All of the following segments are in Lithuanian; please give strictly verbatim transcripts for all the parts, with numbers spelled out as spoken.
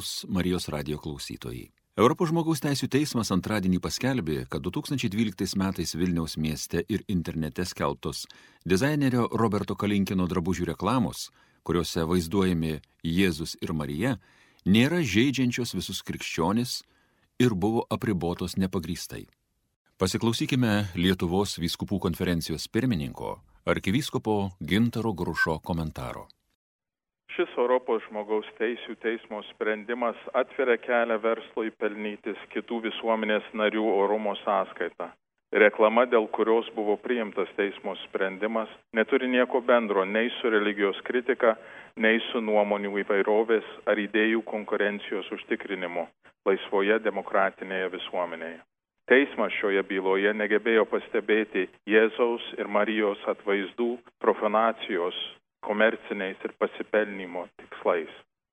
malonūs Marijos radijo klausytojai. Europos žmogaus teisių teismas antradienį paskelbė, kad du tūkstančiai dvyliktais metais Vilniaus mieste ir internete skelbtos dizainerio Roberto Kalinkino drabužių reklamos, kuriuose vaizduojami Jėzus ir Marija, nėra žeidžiančios visus krikščionis ir buvo apribotos nepagrįstai. Pasiklausykime Lietuvos vyskupų konferencijos pirmininko, arkivyskupo Gintaro Grušo komentaro. Šis Europos žmogaus teisių teismo sprendimas atveria kelią verslui pelnytis kitų visuomenės narių orumo sąskaitą. Reklama, dėl kurios buvo priimtas teismo sprendimas, neturi nieko bendro nei su religijos kritika, nei su nuomonių įvairovės ar idėjų konkurencijos užtikrinimu laisvoje demokratinėje visuomenėje. Teismas šioje byloje negebėjo pastebėti Jėzaus ir Marijos atvaizdų profanacijos komerciniais ir pasipelnymo tikslais.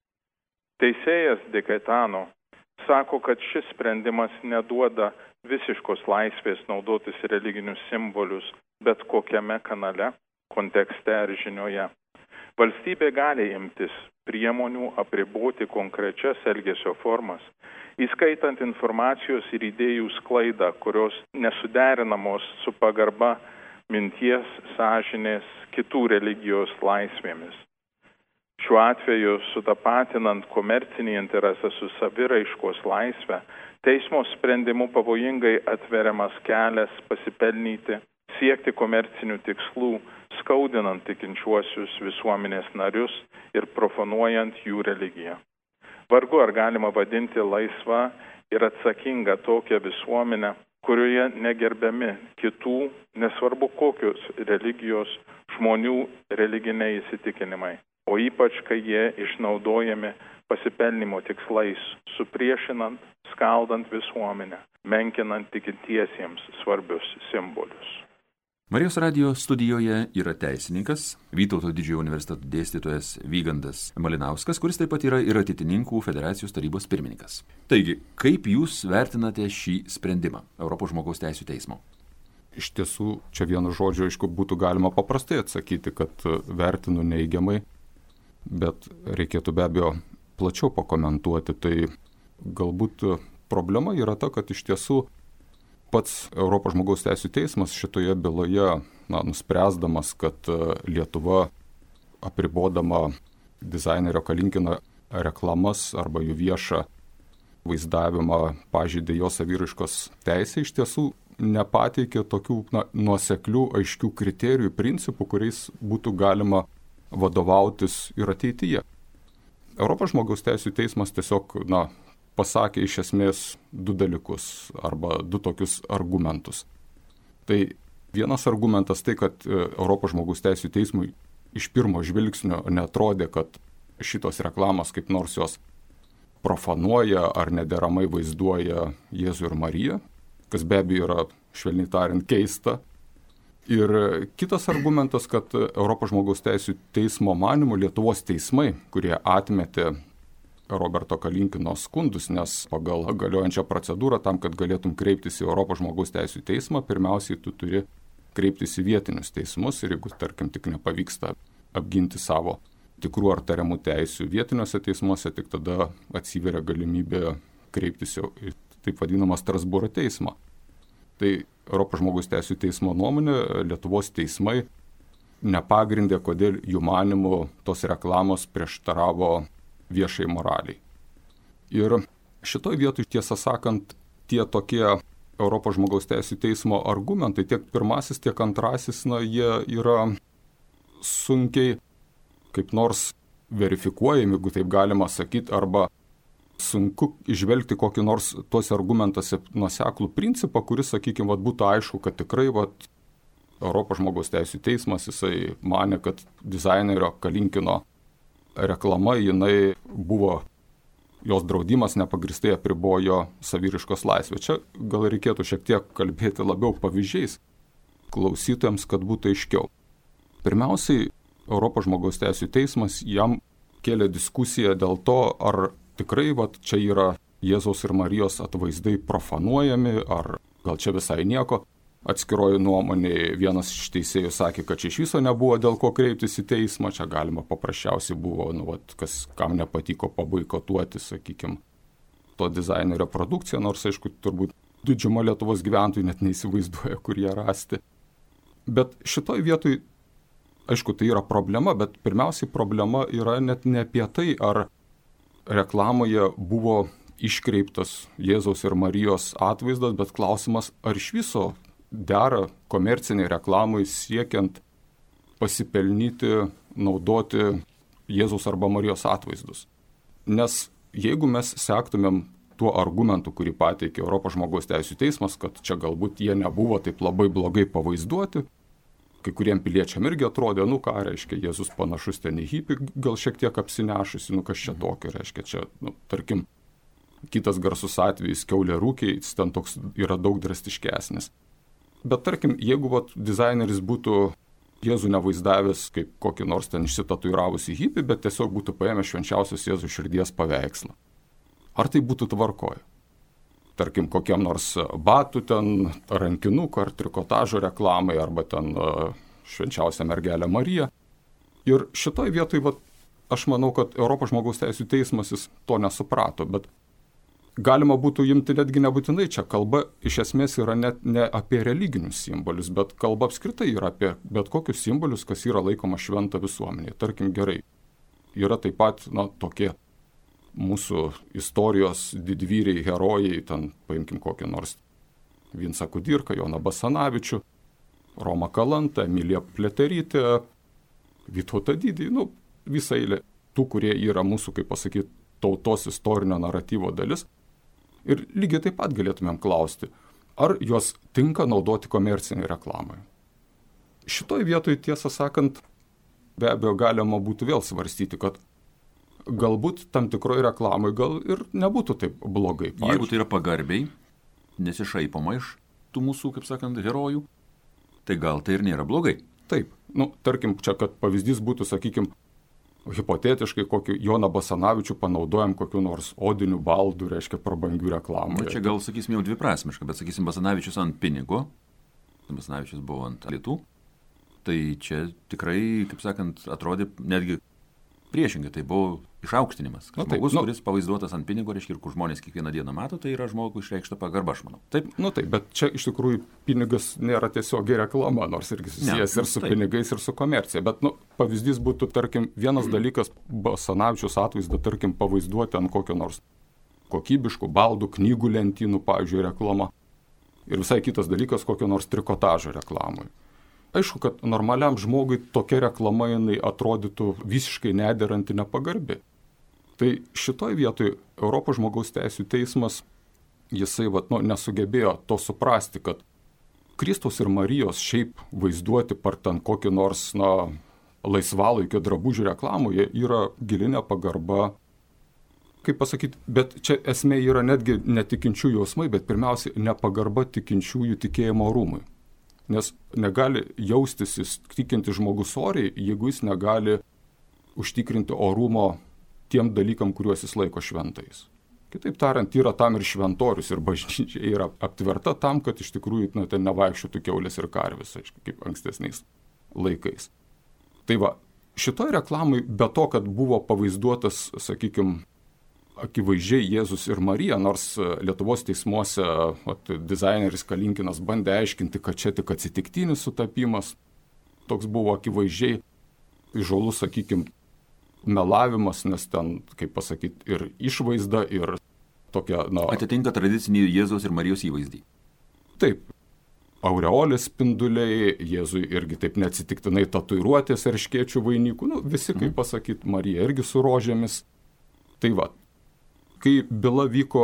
Teisėjas De Gaetano sako, kad šis sprendimas neduoda visiškos laisvės naudotis religinius simbolius bet kokiame kanale, kontekste ar žinioje. Valstybė gali imtis priemonių apriboti konkrečias elgesio formas, įskaitant informacijos ir idėjų sklaidą, kurios nesuderinamos su pagarba minties, sąžinės, kitų religijos laisvėmis. Šiuo atveju, sutapatinant komercinį interesą su saviraiškos laisve, teismo sprendimu pavojingai atveriamas kelias pasipelnyti, siekti komercinių tikslų, skaudinant tikinčiuosius visuomenės narius ir profanuojant jų religiją. Vargu ar galima vadinti laisva ir atsakinga tokią visuomenę, kurioje negerbiami kitų, nesvarbu kokios religijos, žmonių religiniai įsitikinimai, o ypač, kai jie išnaudojami pasipelnymo tikslais, supriešinant, skaldant visuomenę, menkinant tikintiesiems svarbius simbolius. Marijos radijo studijoje yra teisininkas, Vytauto didžiojo universiteto dėstytojas Vygandas Malinauskas, kuris taip pat yra ir Ateitininkų federacijos tarybos pirmininkas. Taigi, kaip jūs vertinate šį sprendimą Europos žmogaus teisių teismo? Iš tiesų, čia vienu žodžiu, aišku, būtų galima paprastai atsakyti, kad vertinu neigiamai, bet reikėtų be abejo plačiau pakomentuoti. Tai galbūt problema yra ta, kad iš tiesų pats Europos žmogaus teisių teismas šitoje byloje, na, nuspręsdamas, kad Lietuva apribodama dizainerio Kalinkino reklamas arba jų viešą vaizdavimą pažeidė jo saviraiškos teisę, iš tiesų nepateikė tokių na, nuoseklių, aiškių kriterijų, principų, kuriais būtų galima vadovautis ir ateityje. Europos žmogaus teisių teismas tiesiog, na, pasakė iš esmės du dalykus arba du tokius argumentus. Tai vienas argumentas tai, kad Europos žmogaus teisių teismui iš pirmo žvilgsnio neatrodė, kad šitos reklamos kaip nors jos profanuoja ar nederamai vaizduoja Jėzų ir Mariją, kas be abejo yra, švelniai tariant, keista. Ir kitas argumentas, kad Europos žmogaus teisių teismo manymu Lietuvos teismai, kurie atmetė Roberto Kalinkino skundus, nes pagal galiojančią procedūrą tam, kad galėtum kreiptis į Europos žmogaus teisių teismą, pirmiausiai tu turi kreiptis į vietinius teismus ir jeigu, tarkim, tik nepavyksta apginti savo tikrų ar tariamų teisių vietiniuose teismuose, tik tada atsiveria galimybė kreiptis į taip vadinamą Strasbūro teismą. Tai Europos žmogaus teisių teismo nuomonė, Lietuvos teismai nepagrindė, kodėl jų manymu tos reklamos prieštaravo viešai moraliai. Ir šitoj vietoj, tiesą sakant, tie tokie Europos žmogaus teisių teismo argumentai, tiek pirmasis, tiek antrasis, na, jie yra sunkiai kaip nors verifikuojami, jeigu taip galima sakyti, arba sunku išvelgti kokį nors tuose argumentuose nuoseklų principą, kuris, sakykime, vat, būtų aišku, kad tikrai vat, Europos žmogaus teisių teismas, jisai manė, kad dizainerio Kalinkino reklama, jinai buvo, jos draudimas nepagrįstai apribojo saviraiškos laisvę. Čia gal reikėtų šiek tiek kalbėti labiau pavyzdžiais klausytojams, kad būtų aiškiau. Pirmiausiai, Europos žmogaus teisių teismas jam kėlė diskusiją dėl to, ar tikrai vat, čia yra Jėzaus ir Marijos atvaizdai profanuojami, ar gal čia visai nieko. atskiroji nuomonė, vienas iš teisėjų sakė, kad čia iš viso nebuvo dėl ko kreiptis į teismą, čia galima paprasčiausiai buvo, nu, vat, kas, kam nepatiko paboikotuoti, sakykime, to dizainerio produkciją, nors, aišku, turbūt didžiuma Lietuvos gyventojų net neįsivaizduoja, kur ją rasti. Bet šitoj vietoj, aišku, tai yra problema, bet pirmiausiai problema yra net ne apie tai, ar reklamoje buvo iškreiptas Jėzaus ir Marijos atvaizdas, bet klausimas, ar iš viso dera komerciniai reklamai siekiant pasipelnyti, naudoti Jėzaus arba Marijos atvaizdus. Nes jeigu mes sektumėm tuo argumentu, kurį pateikė Europos žmogaus teisių teismas, kad čia galbūt jie nebuvo taip labai blogai pavaizduoti, kai kuriem piliečiam irgi atrodė, nu ką reiškia, Jėzus panašus ten į hipį, gal šiek tiek apsinešusi, nu kas čia tokio, reiškia, čia, nu, tarkim, kitas garsus atvejis, kiaulė rūkiai, jis ten toks yra daug drastiškesnis. Bet tarkim, jeigu vat, dizaineris būtų Jėzų nevaizdavęs kaip kokį nors ten išsitatuiravusi hipį, bet tiesiog būtų paėmęs švenčiausios Jėzų širdies paveikslą. Ar tai būtų tvarkoje? Tarkim, kokiam nors batų ten rankinuką ar trikotažo reklamai, arba ten uh, švenčiausią mergelę Mariją. Ir šitoj vietoj, vat, aš manau, kad Europos žmogaus teisių teismas jis to nesuprato, bet galima būtų imti netgi nebūtinai čia. Kalba iš esmės yra net ne apie religinius simbolius, bet kalba apskritai yra apie bet kokius simbolius, kas yra laikoma šventa visuomenėje. Tarkim, gerai, yra taip pat, na, tokie mūsų istorijos didvyriai, herojai, ten paimkim kokį nors Vincą Kudirką, Joną Basanavičių, Romą Kalantą, Emiliją Pliaterytę, Vytautą Didįjį, nu, visą eilę tų, kurie yra mūsų, kaip pasakyti, tautos istorinio naratyvo dalis. Ir lygiai taip pat galėtumėm klausti, ar juos tinka naudoti komerciniai reklamai. Šitoj vietoj, tiesą sakant, be abejo galima būtų vėl svarstyti, kad galbūt tam tikroje reklamai gal ir nebūtų taip blogai. Pavyzdžiui, jeigu tai yra pagarbiai, nesišaipoma iš tų mūsų, kaip sakant, herojų, tai gal tai ir nėra blogai. Taip, nu, tarkim, čia, kad pavyzdys būtų, sakykime, hipotetiškai kokį Joną Basanavičių panaudojam kokiu nors odinių baldų, reiškia, prabangių reklamų. Na, čia gal, sakysim, jau dviprasmiška, bet, sakysim, Basanavičius ant pinigo, Basanavičius buvo ant litų, tai čia tikrai, kaip sakant, atrodė netgi priešingai, tai buvo išaukštinimas. Nu, taip, žmogus, nu, kuris pavaizduotas ant pinigo, reiškia, ir kur žmonės kiekvieną dieną mato, tai yra žmogui išreikšta pagarba, aš manau. Taip? Nu taip, bet čia iš tikrųjų pinigas nėra tiesiogiai reklama, nors irgi susijęs ne, ir su taip. Pinigais, ir su komercija. Bet, nu, pavyzdys būtų, tarkim, vienas mm. dalykas Basanavičiaus atvaizdą, tarkim, pavaizduoti ant kokio nors kokybiškų baldų, knygų lentynų, pavyzdžiui, reklama. Ir visai kitas dalykas kokio nors trikotažo reklamai. Aišku, kad normaliam žmogui tokia reklama jinai atrodytų visiškai nederanti, nepagarbi. Tai šitoj vietoj Europos žmogaus teisių teismas, jisai vat, nu, nesugebėjo to suprasti, kad Kristaus ir Marijos šiaip vaizduoti par ten kokį nors, na, laisvalaikio drabužių reklamoje yra gilinė pagarba. Kaip pasakyti, bet čia esmė yra netgi netikinčiųjų jausmai, bet pirmiausia nepagarba tikinčiųjų tikėjimo orumui. Nes negali jaustis jis tikinti žmogus oriai, jeigu jis negali užtikrinti orumo tiem dalykam, kuriuos jis laiko šventais. Kitaip tariant, yra tam ir šventorius, ir bažnyčia yra aptverta tam, kad iš tikrųjų na, ten nevaikščiotų kiaulės ir karvės, aišku, kaip ankstesniais laikais. Tai va, šitoj reklamai, be to, kad buvo pavaizduotas, sakykime, akivaizdžiai Jėzus ir Marija, nors Lietuvos teismuose at, dizaineris Kalinkinas bandė aiškinti, kad čia tik atsitiktinis sutapimas, toks buvo akivaizdžiai įžaulus, sakykime, melavimas, nes ten, kaip pasakyti, ir išvaizda, ir tokia, na... Atitinka tradicinį Jėzaus ir Marijos įvaizdį. Taip. Aureolės spinduliai, Jėzui irgi taip neatsitiktinai tatuiruotės erškėčių vainikų, nu, visi, kaip pasakyti, Marija irgi su rožėmis. Tai va, kai byla vyko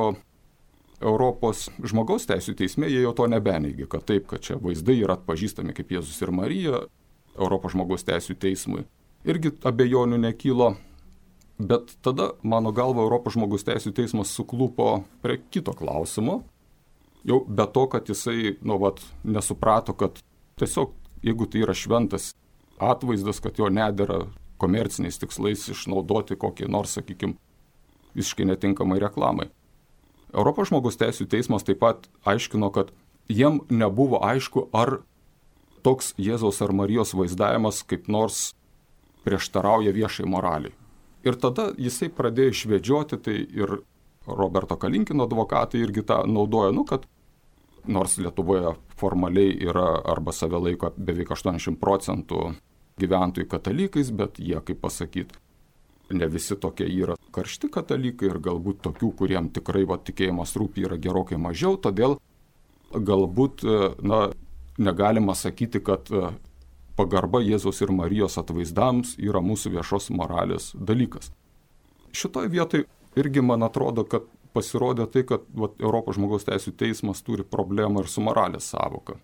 Europos žmogaus teisių teisme, jie jau to nebeneigė, kad taip, kad čia vaizdai yra atpažįstami kaip Jėzus ir Marija, Europos žmogaus teisių teismui. Irgi abejonių nekylo, bet tada, mano galva, Europos žmogaus teisių teismas suklupo prie kito klausimo. Jau be to, kad jisai, nu, vat, nesuprato, kad tiesiog, jeigu tai yra šventas atvaizdas, kad jo nedera komerciniais tikslais išnaudoti kokį nors, sakykime, visiškai netinkamai reklamai. Europos žmogaus teisių teismas taip pat aiškino, kad jiem nebuvo aišku, ar toks Jėzaus ar Marijos vaizdavimas kaip nors prieštarauja viešai moraliai. Ir tada jisai pradėjo išvedžioti, tai ir Roberto Kalinkino advokatai irgi tą naudoja, nu, kad nors Lietuvoje formaliai yra arba save laiko beveik aštuoniasdešimt procentų gyventojų katalikais, bet jie, kaip pasakyti, ne visi tokie yra karšti katalikai ir galbūt tokių, kuriem tikrai va, tikėjimas rūpi, yra gerokai mažiau, todėl galbūt, na, negalima sakyti, kad pagarba Jėzaus ir Marijos atvaizdams yra mūsų viešos moralės dalykas. Šitoje vietoje irgi man atrodo, kad pasirodė tai, kad va, Europos žmogaus teisių teismas turi problemą ir su moralės sąvoka.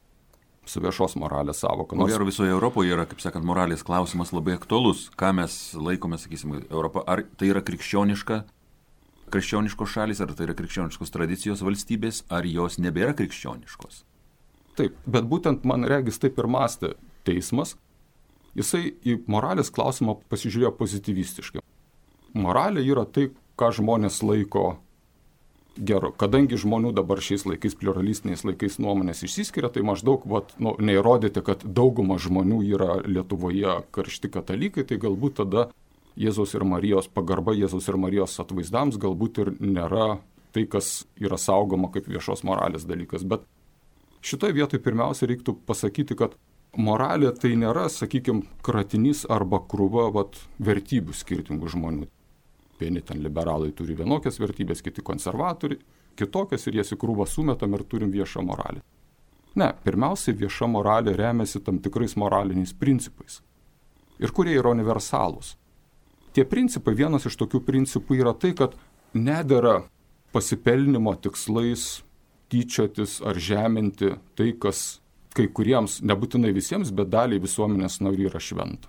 Su viešos moralės sąvoka. Nors... Ko visoje Europoje yra, kaip sakant, moralės klausimas labai aktualus. Ką mes laikome, sakysim, Europą, ar tai yra krikščioniška, krikščioniškos šalis, ar tai yra krikščioniškos tradicijos valstybės, ar jos nebėra krikščioniškos? Taip, bet būtent man regis taip ir mąstė teismas. Jisai į moralės klausimą pasižiūrėjo pozitivistiškai. Moralė yra tai, ką žmonės laiko geru. Kadangi žmonių dabar šiais laikais, pluralistiniais laikais nuomonės išsiskiria, tai maždaug vat, nu, neįrodyti, kad dauguma žmonių yra Lietuvoje karšti katalikai, tai galbūt tada Jėzaus ir Marijos pagarba Jėzaus ir Marijos atvaizdams galbūt ir nėra tai, kas yra saugoma kaip viešos moralės dalykas. Bet šitoje vietoje pirmiausia reiktų pasakyti, kad moralė tai nėra, sakykime, kratinys arba krūva vat, vertybių skirtingų žmonių. Vieni ten liberalai turi vienokias vertybės, kiti konservatoriai, kitokias ir jas į krūvą sumetam ir turim viešą moralę. Ne, pirmiausiai vieša moralė remiasi tam tikrais moraliniais principais. Ir kurie yra universalūs. Tie principai, vienas iš tokių principų yra tai, kad nedera pasipelnimo tikslais tyčiotis ar žeminti tai, kas kai kuriems, nebūtinai visiems, bet daliai visuomenės narių yra šventa.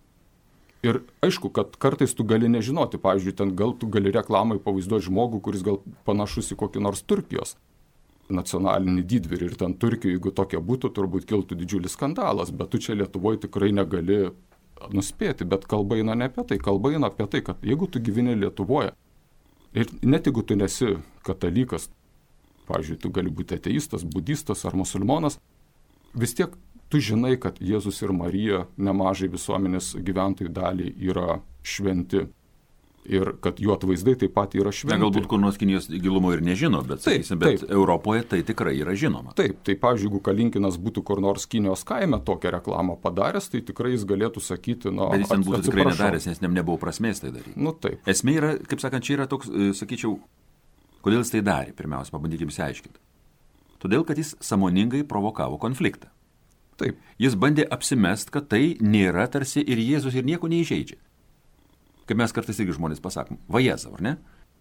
Ir aišku, kad kartais tu gali nežinoti, pavyzdžiui, ten gal tu gali reklamai pavaizduoti žmogų, kuris gal panašus į kokį nors Turkijos nacionalinį didvyrį ir ten Turkijoje, jeigu tokia būtų, turbūt kiltų didžiulis skandalas, bet tu čia Lietuvoje tikrai negali nuspėti, bet kalba eina ne apie tai, kalba eina apie tai, kad jeigu tu gyveni Lietuvoje ir net jeigu tu nesi katalikas, pavyzdžiui, tu gali būti ateistas, budistas ar musulmonas, vis tiek tu žinai, kad Jėzus ir Marija nemažai visuomenės gyventojų daliai yra šventi ir kad jų atvaizdai taip pat yra šventi. Ne, galbūt kur nors Kinijos gilumo ir nežino, bet, taip, sakysim, bet taip. Europoje tai tikrai yra žinoma. Taip, tai pavyzdžiui, jeigu Kalinkinas būtų kur nors Kinijos kaime tokią reklamą padaręs, tai tikrai jis galėtų sakyti, na, bet jis ten būtų tikrai nedaręs, nes nebuvo prasmės tai daryti. Nu, taip. Esmė yra, kaip sakant, čia yra toks, sakyčiau, kodėl jis tai darė, pirmiausia, pabandykime išsiaiškinti. Todėl, kad jis sąmoningai provokavo konfliktą. Taip. Jis bandė apsimest, kad tai nėra tarsi ir Jėzus ir nieko neįžeidžia. Kaip mes kartais irgi žmonės pasakom, va Jėzau, ar ne?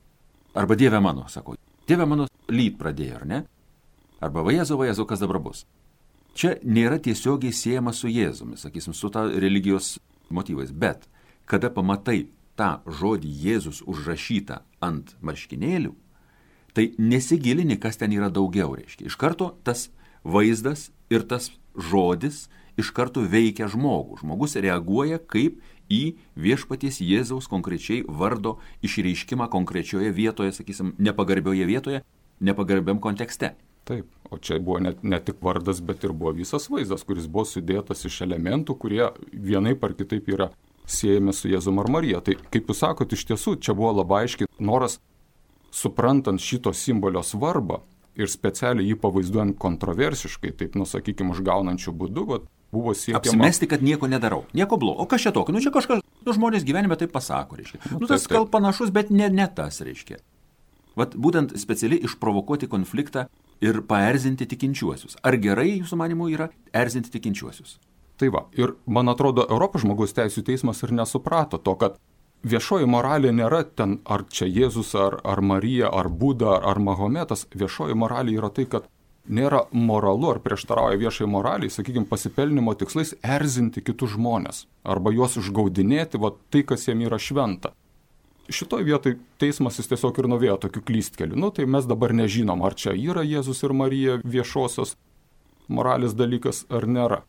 Arba Dieve mano, sako, Dieve mano lyt pradėjo, ar ne? Arba va Jėzau, va Jėzau, kas dabar bus? Čia nėra tiesiogiai siejama su Jėzumi, sakysim, su ta religijos motyvais, bet kada pamatai tą žodį Jėzus užrašytą ant marškinėlių, tai nesigilini, kas ten yra daugiau, reiškia. Iš karto tas vaizdas ir tas žodis iš karto veikia žmogų. Žmogus reaguoja kaip į viešpaties Jėzaus konkrečiai vardo išreiškimą konkrečioje vietoje, sakysim, nepagarbioje vietoje, nepagarbiam kontekste. Taip, o čia buvo ne, ne tik vardas, bet ir buvo visas vaizdas, kuris buvo sudėtas iš elementų, kurie vienaip ar kitaip yra siejami su Jėzum ar Marija. Tai, kaip jūs sakot, iš tiesų, čia buvo labai aiškiai noras, suprantant šito simbolio svarbą, ir specialiai jį pavaizduojant kontroversiškai, taip, nu, sakykime, užgaunančių būdų, bet buvo siekiama... Apsimesti, kad nieko nedarau, nieko blogo. O kas čia tokio? Nu, čia kažkas, nu, žmonės gyvenime taip pasako, reiškia. Nu, nu tas taip, gal panašus, bet ne, ne tas, reiškia. Vat būtent specialiai išprovokuoti konfliktą ir paerzinti tikinčiuosius. Ar gerai, jūsų manimu, yra erzinti tikinčiuosius? Tai va, ir man atrodo, Europos žmogaus teisių teismas ir nesuprato to, kad viešoji moralė nėra ten, ar čia Jėzus, ar, ar Marija, ar Buda, ar, ar Mahometas. Viešoji moralė yra tai, kad nėra moralu ar prieštarauja viešai moraliai, sakykime, pasipelnimo tikslais erzinti kitus žmonės arba juos užgaudinėti, va, tai, kas jiem yra šventa. Šitoj vietoj teismas jis tiesiog ir nuvėjo tokių klystkelių. Nu, tai mes dabar nežinom, ar čia yra Jėzus ir Marija viešosios moralės dalykas, ar nėra.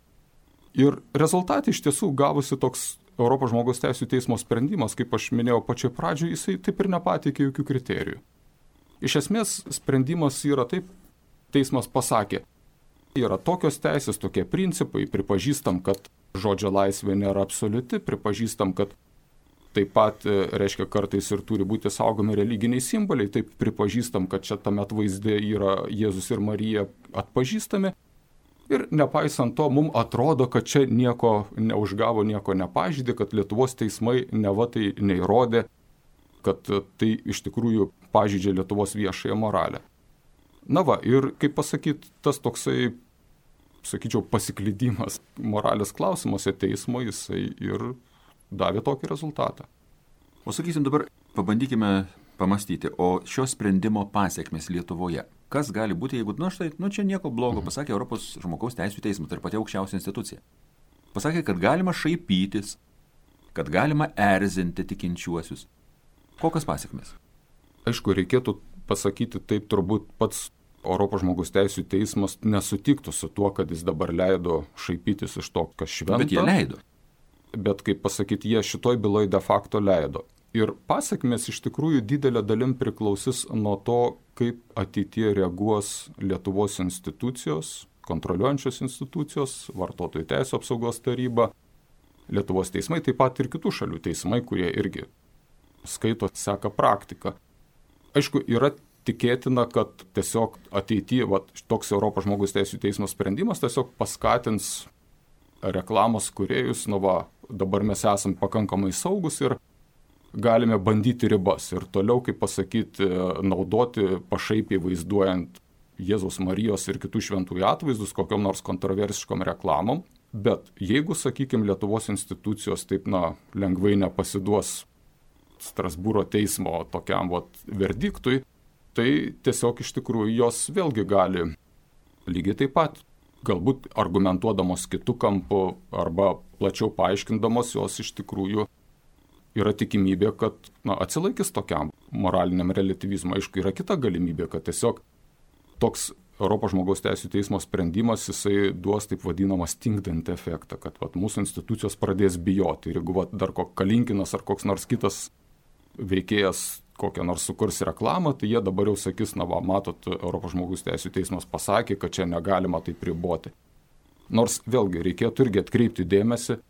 Ir rezultatai iš tiesų gavosi toks Europos žmogaus teisių teismo sprendimas, kaip aš minėjau pačioj pradžioje, jisai taip ir nepateikė jokių kriterijų. Iš esmės sprendimas yra taip, teismas pasakė, yra tokios teisės, tokie principai, pripažįstam, kad žodžio laisvė nėra absoliuti, pripažįstam, kad taip pat, reiškia, kartais ir turi būti saugomi religiniai simboliai, taip pripažįstam, kad čia tame atvaizde yra Jėzus ir Marija atpažįstami. Ir nepaisant to, mums atrodo, kad čia nieko neužgavo, nieko nepažydė, kad Lietuvos teismai neva tai neįrodė, kad tai iš tikrųjų pažydžia Lietuvos viešąją moralę. Na va, ir kaip pasakyti, tas toksai, sakyčiau, pasiklydimas moralės klausimuose teismo, jisai ir davė tokį rezultatą. O sakysim dabar, pabandykime pamastyti, o šio sprendimo pasiekmes Lietuvoje. Kas gali būti, jeigu, na štai, nu čia nieko blogo, pasakė Europos žmogaus teisių teismas, tai ir pati aukščiausia institucija. Pasakė, kad galima šaipytis, kad galima erzinti tikinčiuosius. Kokios pasiekmes? Aišku, reikėtų pasakyti taip, turbūt pats Europos žmogaus teisių teismas nesutiktų su tuo, kad jis dabar leido šaipytis iš to, kas šventa. Bet jie leido. Bet, kaip pasakyti, jie šitoj byloj de facto leido. Ir pasiekmes iš tikrųjų didelė dalim priklausys nuo to, kaip ateityje reaguos Lietuvos institucijos, kontroliuojančios institucijos, vartotojų teisų apsaugos taryba, Lietuvos teismai, taip pat ir kitų šalių teismai, kurie irgi skaito, seka praktiką. Aišku, yra tikėtina, kad tiesiog ateityje va, toks Europos žmogaus teisių teismo sprendimas tiesiog paskatins reklamos kūrėjus, nu va, dabar mes esam pakankamai saugus ir galime bandyti ribas ir toliau, kaip pasakyti, naudoti pašaipiai vaizduojant Jėzaus Marijos ir kitų šventųjų atvaizdus kokiom nors kontroversiškom reklamom. Bet jeigu, sakykime, Lietuvos institucijos taip, na, lengvai nepasiduos Strasbūro teismo tokiam vat verdiktui, tai tiesiog iš tikrųjų jos vėlgi gali lygiai taip pat, galbūt argumentuodamos kitų kampų arba plačiau paaiškindamos, jos iš tikrųjų yra tikimybė, kad na, atsilaikys tokiam moraliniam relativizmui. Aišku, yra kita galimybė, kad tiesiog toks Europos žmogaus teisių teismo sprendimas, jisai duos taip vadinamą stingdantį efektą, kad vat, mūsų institucijos pradės bijoti. Ir jeigu vat, dar koks Kalinkinas ar koks nors kitas veikėjas kokią nors sukurs reklamą, tai jie dabar jau sakys, na va, matot, Europos žmogaus teisių teismas pasakė, kad čia negalima taip riboti. Nors vėlgi reikėtų irgi atkreipti dėmesį,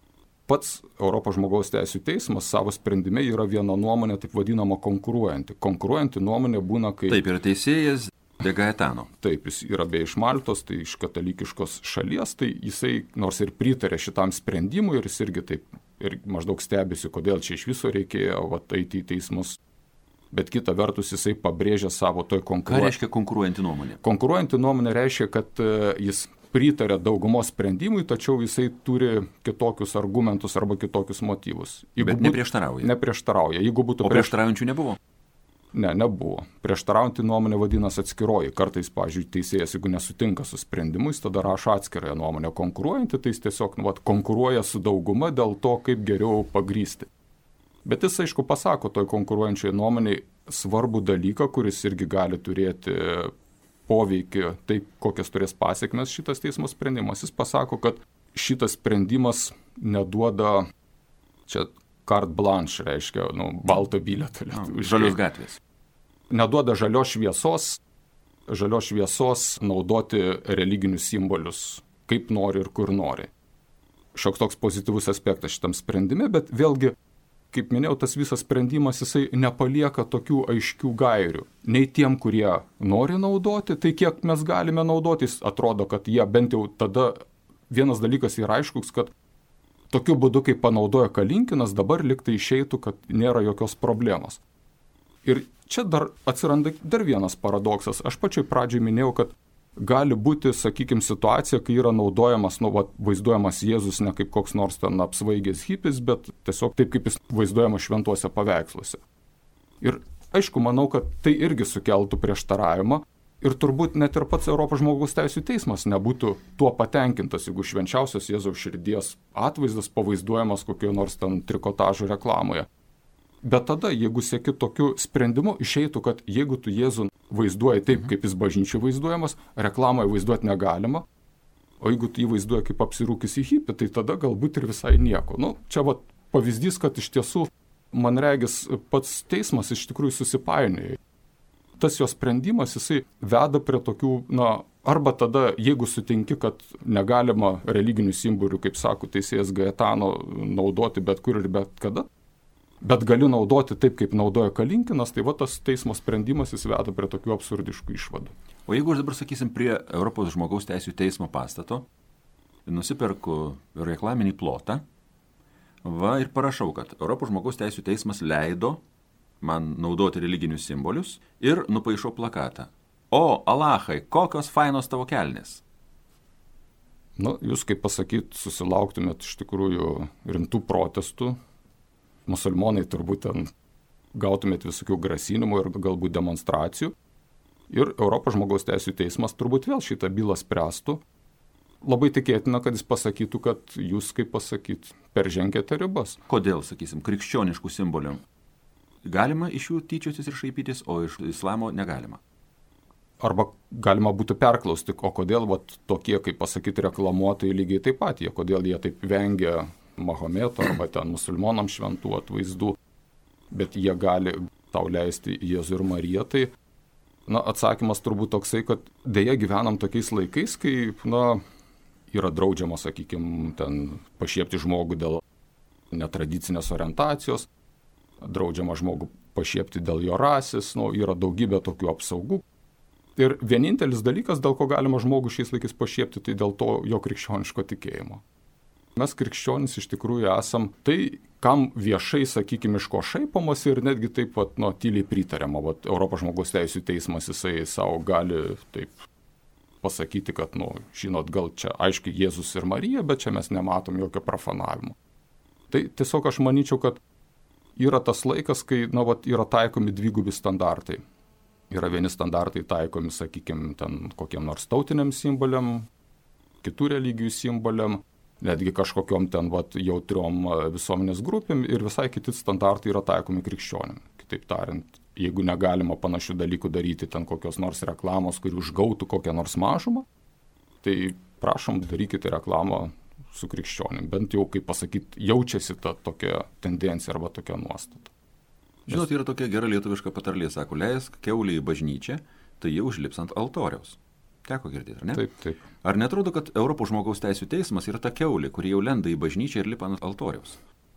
pats Europos žmogaus teisių teismas savo sprendime yra viena nuomonė, taip vadinama konkuruojanti. Konkuruojanti nuomonė būna, kai... Taip, yra teisėjas de Gaetano. Taip, jis yra be iš Maltos, tai iš katalikiškos šalies, tai jisai nors ir pritarė šitam sprendimui ir jis irgi taip ir maždaug stebisi, kodėl čia iš viso reikėjo va, eiti į teismus. Bet kita vertus jisai pabrėžia savo toj konkuruojantį. Ką reiškia konkuruojanti nuomonė? Konkuruojanti nuomonė reiškia, kad jis pritarė daugumos sprendimui, tačiau jisai turi kitokius argumentus arba kitokius motyvus. Jeigu Bet neprieštarauja? Būt, neprieštarauja. Jeigu būtų o prieštaraujančių nebuvo? Ne, nebuvo. Prieštaraujantį nuomonė vadinasi atskiroji. Kartais, pavyzdžiui, teisėjas, jeigu nesutinka su sprendimu, jis tada rašo atskirąją nuomonę. Konkuruojantį, tai jis tiesiog nu, vat, konkuruoja su dauguma dėl to, kaip geriau pagrysti. Bet jis, aišku, pasako toj konkuruojančiai nuomoniai svarbų dalyką, kuris irgi gali turėti poveikį, tai kokias turės pasiekmes šitas teismo sprendimas. Jis pasako, kad šitas sprendimas neduoda, čia carte blanche reiškia, nu, balto bilietą. Žalios gatvės. Neduoda žalios šviesos, žalios šviesos naudoti religinius simbolius, kaip nori ir kur nori. Šioks toks pozityvus aspektas šitam sprendime, bet vėlgi, kaip minėjau, tas visas sprendimas, jisai nepalieka tokių aiškių gairių. Nei tiem, kurie nori naudoti, tai kiek mes galime naudotis, atrodo, kad jie bent jau tada vienas dalykas yra aiškus, kad tokiu būdu, kaip panaudoja Kalinkinas, dabar liktai išeitų, kad nėra jokios problemos. Ir čia dar atsiranda dar vienas paradoksas. Aš pačioj pradžioj minėjau, kad gali būti, sakykime, situacija, kai yra naudojamas, nu, va, vaizduojamas Jėzus ne kaip koks nors ten apsvaigęs hipis, bet tiesiog taip, kaip jis vaizduojamas šventuose paveiksluose. Ir aišku, manau, kad tai irgi sukeltų prieštaravimą ir turbūt net ir pats Europos žmogaus teisių teismas nebūtų tuo patenkintas, jeigu švenčiausios Jėzaus širdies atvaizdas pavaizduojamas kokio nors ten trikotažo reklamoje. Bet tada, jeigu sieki tokiu sprendimu, išeitų, kad jeigu tu Jėzų vaizduoji taip, kaip jis bažnyčiai vaizduojamas, reklamoje vaizduoti negalima, o jeigu tu jį vaizduoji kaip apsirūkis į hipį, tai tada galbūt ir visai nieko. Nu, čia va pavyzdys, kad iš tiesų, man regis, pats teismas iš tikrųjų susipainioja. tas jo sprendimas, jisai veda prie tokių, na, arba tada, jeigu sutinki, kad negalima religinių simbolių, kaip sako teisėjas Gajetano, naudoti bet kur ir bet kada, bet gali naudoti taip, kaip naudoja Kalinkinas, tai va tas teismo sprendimas jis veda prie tokių absurdiškų išvadų. O jeigu aš dabar, sakysim, prie Europos žmogaus teisių teismo pastato nusiperku reklaminį plotą, va ir parašau, kad Europos žmogaus teisių teismas leido man naudoti religinius simbolius ir nupaišau plakatą. O, Alachai, kokios fainos tavo kelnės? Nu, jūs, kaip pasakyt, susilauktumėt iš tikrųjų rimtų protestų. Musulmonai turbūt ten gautumėt visokių grasinimų ir galbūt demonstracijų. Ir Europos žmogaus teisių teismas turbūt vėl šitą bylą spręstų. Labai tikėtina, kad jis pasakytų, kad jūs, kaip pasakyt, peržengėte ribas. Kodėl, sakysim, krikščioniškų simbolių galima iš jų tyčiotis ir šaipytis, o iš islamo negalima? Arba galima būtų perklausti, o kodėl vat, tokie, kaip pasakyti, reklamuotojai lygiai taip pat, jie, kodėl jie taip vengia Mahometo arba ten musulmonam šventų atvaizdų, bet jie gali tau leisti Jėzų ir Mariją. Tai, na, atsakymas turbūt toksai, kad dėja gyvenam tokiais laikais, kai, na, yra draudžiama, sakykime, ten pašiepti žmogų dėl netradicinės orientacijos, draudžiama žmogų pašiepti dėl jo rasės, nu, yra daugybė tokių apsaugų. Ir vienintelis dalykas, dėl ko galima žmogų šiais laikais pašiepti, tai dėl to jo krikščioniško tikėjimo. Mes krikščionys iš tikrųjų esam tai, kam viešai, sakykime, iš ko šaipomasi ir netgi taip pat, nu, tyliai pritariama. Vat, Europos žmogaus teisių teismas jisai savo gali taip pasakyti, kad, nu, žinot, gal čia aiškiai Jėzus ir Marija, bet čia mes nematom jokio profanavimo. Tai tiesiog aš manyčiau, kad yra tas laikas, kai, na, vat, yra taikomi dvigubi standartai. Yra vieni standartai taikomi, sakykime, ten kokiem nors tautiniam simboliam, kitų religijų simboliam, netgi kažkokiom ten vat, jautriom visuomenės grupėm ir visai kiti standartai yra taikomi krikščionim. Kitaip tariant, jeigu negalima panašių dalykų daryti ten kokios nors reklamos, kuri užgautų kokią nors mažumą, tai prašom, darykite reklamą su krikščionim. Bent jau, kaip pasakyti, jaučiasi ta tokia tendencija arba tokia nuostata. Žinot, yra tokia gera lietuviška patarlė, sako, leisk kiaulį į bažnyčią, tai jau užlips ant altoriaus. Teko girdėti, ar ne? Taip, taip. Ar netrodo, kad Europos žmogaus teisių teismas yra ta kiaulė, kuri jau lenda į bažnyčią ir lipa ant altoriaus?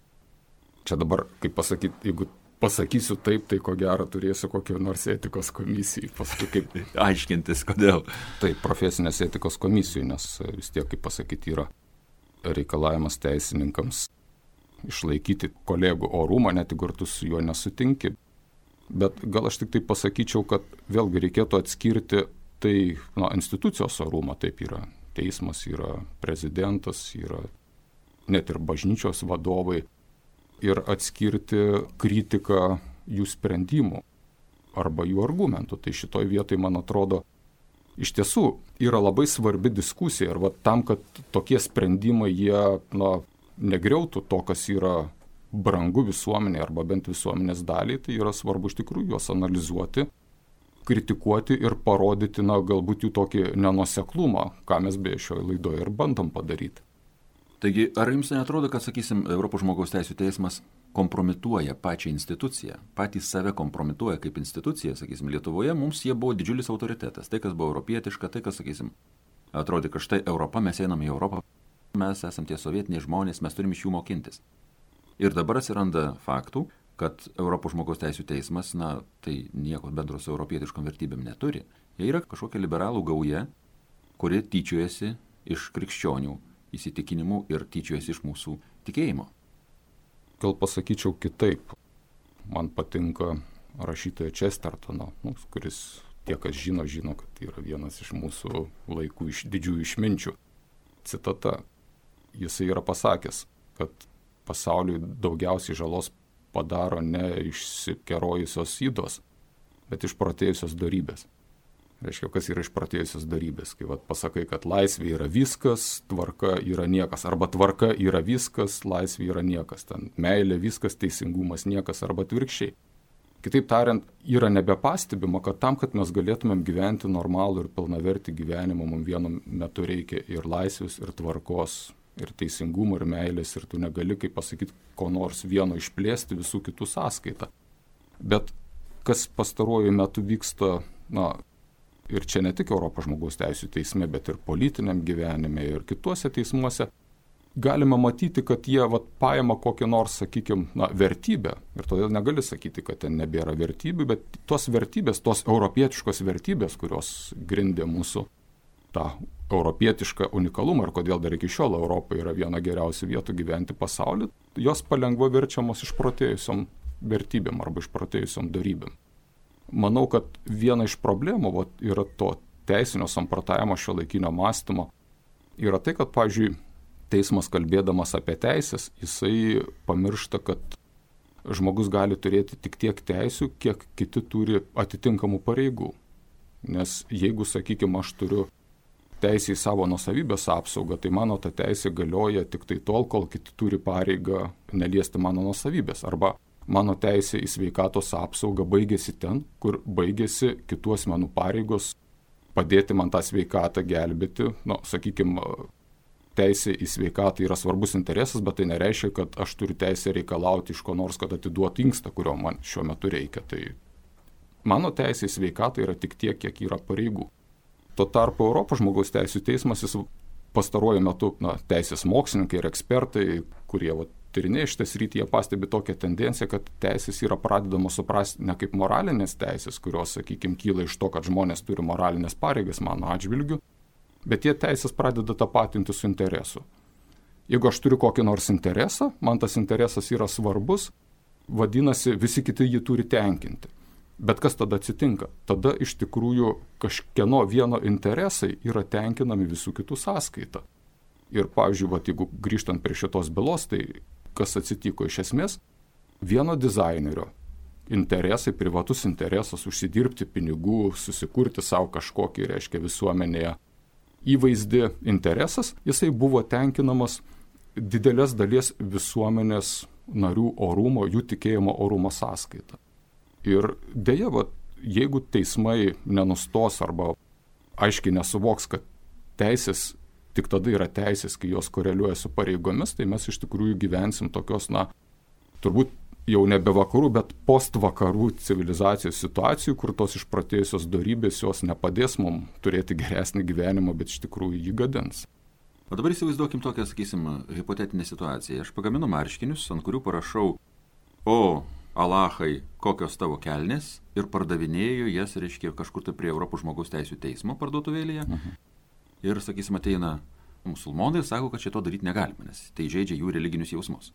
Čia dabar, kaip pasakyti, jeigu pasakysiu taip, tai ko gero turėsiu kokio nors etikos komisijai. Paskui kaip aiškintis, kodėl. Taip, profesinės etikos komisijų, nes vis tiek, kaip pasakyti, yra reikalavimas teisininkams išlaikyti kolegų orumą, net jeigu tu su juo nesutinki. Bet gal aš tik tai pasakyčiau, kad vėlgi reikėtų atskirti tai, na, institucijos orumą, taip yra. Teismas yra prezidentas, yra net ir bažnyčios vadovai. Ir atskirti kritiką jų sprendimų arba jų argumentų. Tai šitoj vietoj, man atrodo, iš tiesų yra labai svarbi diskusija. Ir va, tam, kad tokie sprendimai jie, na, negriautų to, kas yra brangu visuomenė arba bent visuomenės daliai, tai yra svarbu iš tikrųjų juos analizuoti, kritikuoti ir parodyti, na, galbūt jų tokį nenuoseklumą, ką mes beje šioje laidoje ir bandom padaryti. Taigi, ar jums neatrodo, kad, sakysim, Europos žmogaus teisių teismas kompromituoja pačią instituciją, patys save kompromituoja kaip instituciją, sakysim, Lietuvoje mums jie buvo didžiulis autoritetas, tai, kas buvo europietiška, tai, kas, sakysim, atrodė, kad štai Europa, mes einame į Europą, mes esame tie sovietiniai žmonės, mes turime iš jų mokintis. Ir dabar atsiranda faktų, kad Europos žmogaus teisių teismas, na, tai nieko bendro su europietiškom vertybėm neturi. Jie yra kažkokia liberalų gauja, kuri tyčiojasi iš krikščionių įsitikinimų ir tyčiojasi iš mūsų tikėjimo. Gal pasakyčiau kitaip. Man patinka rašytojo Chestertono, nu, kuris tie, kas žino, žino, kad tai yra vienas iš mūsų laikų iš didžiųjų išminčių. Citata. Jisai yra pasakęs, kad pasauliui daugiausiai žalos padaro ne išsikerojusios ydos, bet išprotėjusios dorybės. Reiškia, kas yra išprotėjusios dorybės. Kai vat, pasakai, kad laisvė yra viskas, tvarka yra niekas. Arba tvarka yra viskas, laisvė yra niekas. Ten meilė viskas, teisingumas niekas arba atvirkščiai. Kitaip tariant, yra nebepastebima, kad tam, kad mes galėtumėm gyventi normalų ir pilnavertį gyvenimą, mums vienu metu reikia ir laisvės, ir tvarkos, ir teisingumo, ir meilės, ir tu negali, kaip pasakyti, ko nors vieno išplėsti visų kitų sąskaitą. Bet kas pastaruoju metu vyksta, na, ir čia ne tik Europos žmogaus teisų teisme, bet ir politiniam gyvenime ir kituose teismuose, galima matyti, kad jie vat, paima kokią nors, sakykime, na, vertybę. Ir todėl negali sakyti, kad ten nebėra vertybių, bet tos vertybės, tos europietiškos vertybės, kurios grindė mūsų tą europietišką unikalumą ir kodėl dar iki šiol Europa yra viena geriausių vietų gyventi pasaulyje, jos palengva verčiamos išprotėjusiom vertybėm arba išprotėjusiom darybėm. Manau, kad viena iš problemų vat, yra to teisinio samprotavimo šiuolaikinio mąstymo yra tai, kad, pavyzdžiui, teismas kalbėdamas apie teisės, jisai pamiršta, kad žmogus gali turėti tik tiek teisių, kiek kiti turi atitinkamų pareigų. Nes jeigu, sakykime, aš turiu teisę į savo nuosavybės apsaugą, tai mano ta teisė galioja tik tai tol, kol kiti turi pareigą neliesti mano nuosavybės. Arba mano teisė į sveikatos apsaugą baigėsi ten, kur baigėsi kitų asmenų pareigos padėti man tą sveikatą gelbėti. Nu, sakykime, teisė į sveikatą yra svarbus interesas, bet tai nereiškia, kad aš turiu teisę reikalauti iš ko nors, kad atiduotų inkstą, kurio man šiuo metu reikia. Tai mano teisė į sveikatą yra tik tiek, kiek yra pareigų. Tuo tarpu Europos žmogaus teisų teismas, jis pastaruoju metu, na, teisės mokslininkai ir ekspertai, kurie va, tyrinėja šitą sritį, jie pastebi tokią tendenciją, kad teisės yra pradedamos suprasti ne kaip moralinės teisės, kurios, sakykime, kyla iš to, kad žmonės turi moralinės pareigas mano atžvilgiu, bet tie teisės pradeda tapatinti su interesu. Jeigu aš turiu kokį nors interesą, man tas interesas yra svarbus, vadinasi, visi kiti jį turi tenkinti. Bet kas tada atsitinka? Tada iš tikrųjų kažkieno vieno interesai yra tenkinami visų kitų sąskaita. Ir, pavyzdžiui, va, jeigu grįžtant prie šitos bylos, tai kas atsitiko iš esmės? Vieno dizainerio interesai, privatus interesas užsidirbti pinigų, susikurti savo kažkokį, reiškia, visuomenėje įvaizdį interesas, jisai buvo tenkinamas didelės dalies visuomenės narių orumo, jų tikėjimo orumo sąskaita. Ir dėja, va, jeigu teismai nenustos arba aiškiai nesuvoks, kad teisės tik tada yra teisės, kai jos koreliuoja su pareigomis, tai mes iš tikrųjų gyvensim tokios, na, turbūt jau nebe vakarų, bet postvakarų civilizacijos situacijų, kur tos išprotėjusios dorybės jos nepadės mums turėti geresnį gyvenimą, bet iš tikrųjų jį gadins. O dabar įsivaizduokim tokią, sakysim, hipotetinę situaciją. Aš pagaminu marškinius, ant kurių parašau, o Alachai, kokios tavo kelnės, ir pardavinėju jas, reiškia, kažkur tai prie Europos žmogaus teisų teismo parduotuvėlėje. Mhm. Ir, sakysim, ateina musulmonai ir sako, kad šito daryti negalima, nes tai žaidžia jų religinius jausmus.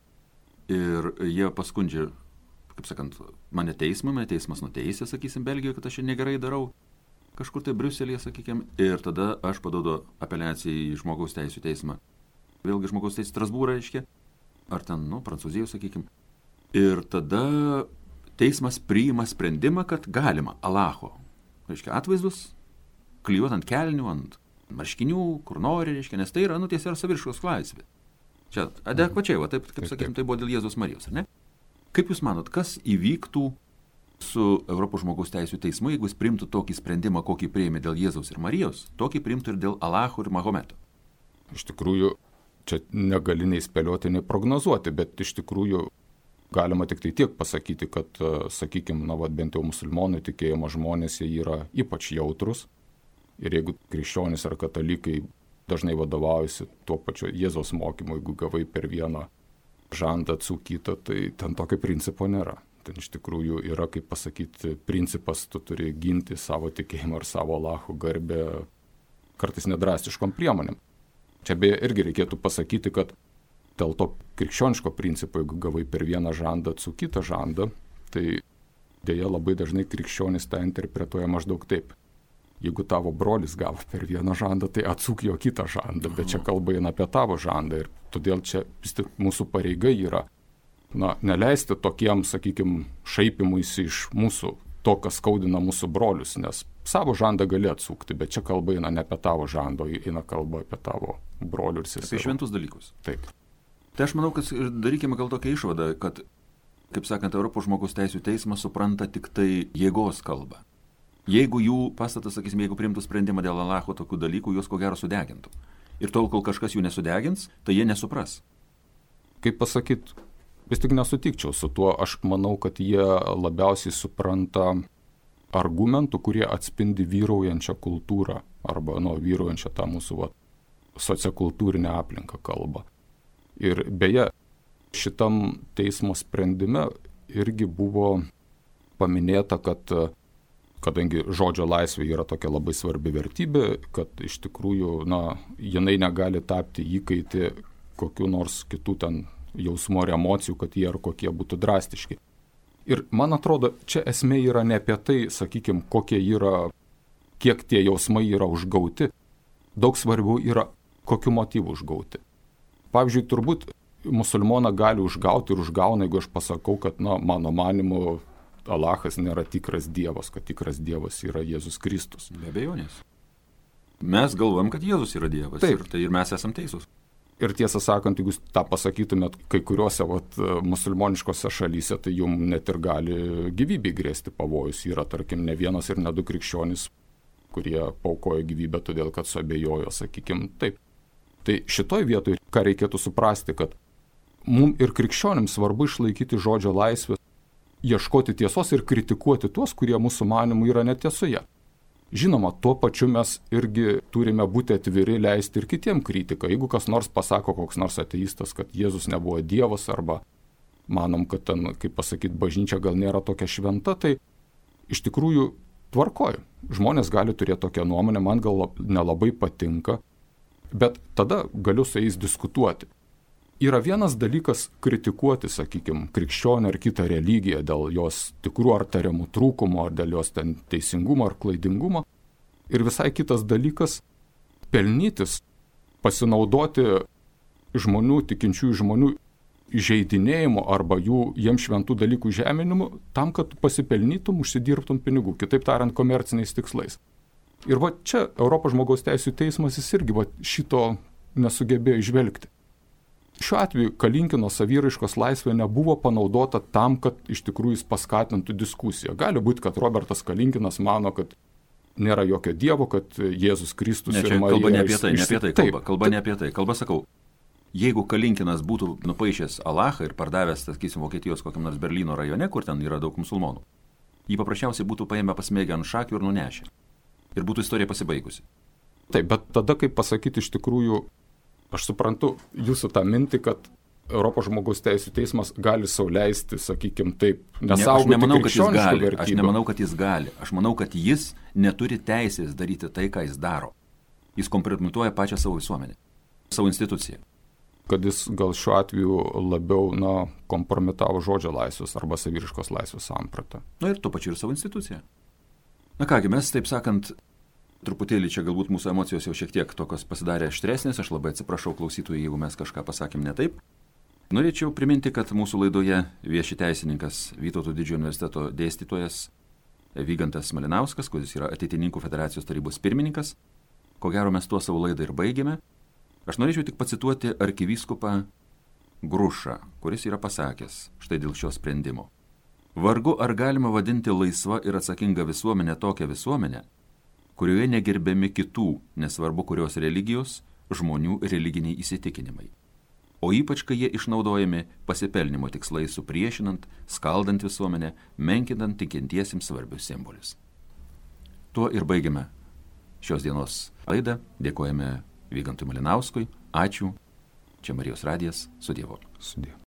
Ir jie paskundžia, kaip sakant, mane teismą, mane teismas nuteisė, sakysim, Belgijoje, kad aš čia negerai darau, kažkur tai Briuselėje, sakykim, ir tada aš paduodu apeliaciją į žmogaus teisų teismą. Vėlgi žmogaus teisų Strasbūrą, reiškia, ar ten, nu, Prancūzijoje, sakykim. Ir tada teismas priima sprendimą, kad galima Alacho, reiškia, atvaizdus klijuoti ant kelnių, ant marškinių, kur nori, reiškia, nes tai yra, nu, tiesa, yra saviraiškos laisvė. Čia adekvačiai, va, taip, kaip sakykim, tai buvo dėl Jėzaus Marijos, ar ne? Kaip jūs manot, kas įvyktų su Europos žmogaus teisų teismu, jeigu jis priimtų tokį sprendimą, kokį priėmė dėl Jėzaus ir Marijos, tokį priimtų ir dėl Alacho ir Mahometo? Iš tikrųjų, čia negali nei spėlioti, nei prognozuoti, bet iš tikrųjų galima tik tai tiek pasakyti, kad, sakykime, na, va, bent jau musulmonų tikėjimo žmonės jie yra ypač jautrus. Ir jeigu krikščionys ar katalikai dažnai vadovaujasi tuo pačiu Jėzaus mokymu, jeigu gavai per vieną žandą atsukytą, tai ten tokio principo nėra. Ten iš tikrųjų yra, kaip pasakyti, principas, tu turi ginti savo tikėjimą ir savo Alacho garbę kartais nedrastiškom priemonėm. Čia beje irgi reikėtų pasakyti, kad dėl to krikščioniško principo, jeigu gavai per vieną žandą atsukytą žandą, tai dėja labai dažnai krikščionys tą interpretuoja maždaug taip. Jeigu tavo brolis gavo per vieną žandą, tai atsuk jo kitą žandą, bet čia kalba eina apie tavo žandą ir todėl čia vis tik mūsų pareiga yra, na, neleisti tokiem, sakykime, šaipimuisi iš mūsų, to, kas skaudina mūsų brolius, nes savo žandą gali atsukti, bet čia kalba eina ne apie tavo žandą, eina kalba apie tavo brolių ir seserų. Apie šventus dalykus. Taip. Tai aš manau, kad darykime gal tokią išvadą, kad, kaip sakant, Europos žmogaus teisų teismas supranta tik tai jėgos kalbą. Jeigu jų pastatas, sakysim, jeigu priimtų sprendimą dėl Alacho tokių dalykų, juos ko gero sudegintų. Ir tol, kol kažkas jų nesudegins, tai jie nesupras. Kaip pasakyti, vis tik nesutikčiau su tuo. Aš manau, kad jie labiausiai supranta argumentų, kurie atspindi vyraujančią kultūrą arba nu, vyraujančią tą mūsų va, sociokultūrinę aplinką kalbą. Ir beje, šitam teismo sprendime irgi buvo paminėta, kad kadangi žodžio laisvė yra tokia labai svarbi vertybė, kad iš tikrųjų, na, jinai negali tapti įkaitį kokiu nors kitų ten jausmų ar emocijų, kad jie ar kokie būtų drastiški. Ir man atrodo, čia esmė yra ne apie tai, sakykime, kokie yra, kiek tie jausmai yra užgauti, daug svarbiau yra, kokiu motyvu užgauti. Pavyzdžiui, turbūt musulmoną gali užgauti ir užgauna, jeigu aš pasakau, kad, na, mano manimu, Alachas nėra tikras Dievas, kad tikras Dievas yra Jėzus Kristus. Be abejonės. Mes galvojam, kad Jėzus yra Dievas. Taip. Ir, tai ir mes esam teisūs. Ir tiesą sakant, jeigu tą pasakytumėt kai kuriuose vat, musulmoniškose šalyse, tai jums net ir gali gyvybei grėsti pavojus. Yra, tarkim, ne vienas ir ne du krikščionys, kurie paukojo gyvybę todėl, kad suabejojo, sakykim, taip. Tai šitoj vietoj, ką reikėtų suprasti, kad mums ir krikščionims svarbu išlaikyti žodžio laisvę, ieškoti tiesos ir kritikuoti tuos, kurie mūsų manimų yra netiesoje. Žinoma, tuo pačiu mes irgi turime būti atviri leisti ir kitiem kritiką. Jeigu kas nors pasako, koks nors ateistas, kad Jėzus nebuvo Dievas arba manom, kad ten, kaip pasakyti, bažnyčia gal nėra tokia šventa, tai iš tikrųjų tvarkoju. Žmonės gali turėti tokią nuomonę, man gal nelabai patinka, bet tada galiu su jais diskutuoti. Yra vienas dalykas kritikuoti, sakykime, krikščionį ar kitą religiją dėl jos tikrų ar tariamų trūkumų, ar dėl jos ten teisingumo ar klaidingumo. Ir visai kitas dalykas pelnytis, pasinaudoti žmonių, tikinčiųjų žmonių įžeidinėjimu arba jų jiems šventų dalykų žeminimu tam, kad pasipelnytum, užsidirbtum pinigų, kitaip tariant, komerciniais tikslais. Ir va čia Europos žmogaus teisių teismas jis irgi va šito nesugebėjo išvelgti. Šiuo atveju Kalinkino saviraiškos laisvė nebuvo panaudota tam, kad iš tikrųjų jis paskatintų diskusiją. Gali būti, kad Robertas Kalinkinas mano, kad nėra jokio Dievo, kad Jėzus Kristus ne, ir Marija... Kalba ne apie tai, iš... ne apie tai kalba. Kalba ne apie tai. Kalba, sakau, jeigu Kalinkinas būtų nupaišęs Alachą ir pardavęs, sakysim, Vokietijos kokiam nors Berlyno rajone, kur ten yra daug musulmonų, jį paprasčiausiai būtų paėmę pasmėgę ant šakių ir nunešę. Ir būtų istorija pasibaigusi. Taip, bet tada, kaip pasakyti, iš tikrųjų, aš suprantu jūsų tą mintį, kad Europos žmogaus teisių teismas gali sau leisti, sakykime, taip, nesaugoti ne, krikščioniškų vertybių. Aš nemanau, kad jis gali. Aš manau, kad jis neturi teisės daryti tai, ką jis daro. Jis kompromituoja pačią savo visuomenę, savo instituciją. Kad jis gal šiuo atveju labiau, na, kompromitavo žodžio laisvės arba saviraiškos laisvės sampratą. Na ir tuo pačiu ir savo instituciją. Na kągi, mes, taip sakant, truputėlį čia galbūt mūsų emocijos jau šiek tiek tokios pasidarė aštresnės, aš labai atsiprašau klausytojų, jeigu mes kažką pasakėm ne taip. Norėčiau priminti, kad mūsų laidoje vieši teisininkas Vytauto Didžiojo universiteto dėstytojas Vygantas Malinauskas, kuris yra Ateitininkų federacijos tarybos pirmininkas. Ko gero mes tuo savo laidą ir baigėme. Aš norėčiau tik pacituoti arkivyskupą Grušą, kuris yra pasakęs štai dėl šio sprendimo. Vargu ar galima vadinti laisva ir atsakinga visuomenė tokią visuomenę, kurioje negerbiami kitų, nesvarbu kurios religijos, žmonių religiniai įsitikinimai. O ypač, kai jie išnaudojami pasipelnimo tikslai supriešinant, skaldant visuomenę, menkinant tikintiesiems svarbius simbolius. Tuo ir baigiame šios dienos laidą. Dėkojame Vygantui Malinauskui. Ačiū. Čia Marijos radijas. Su Dievu. Su Dievu.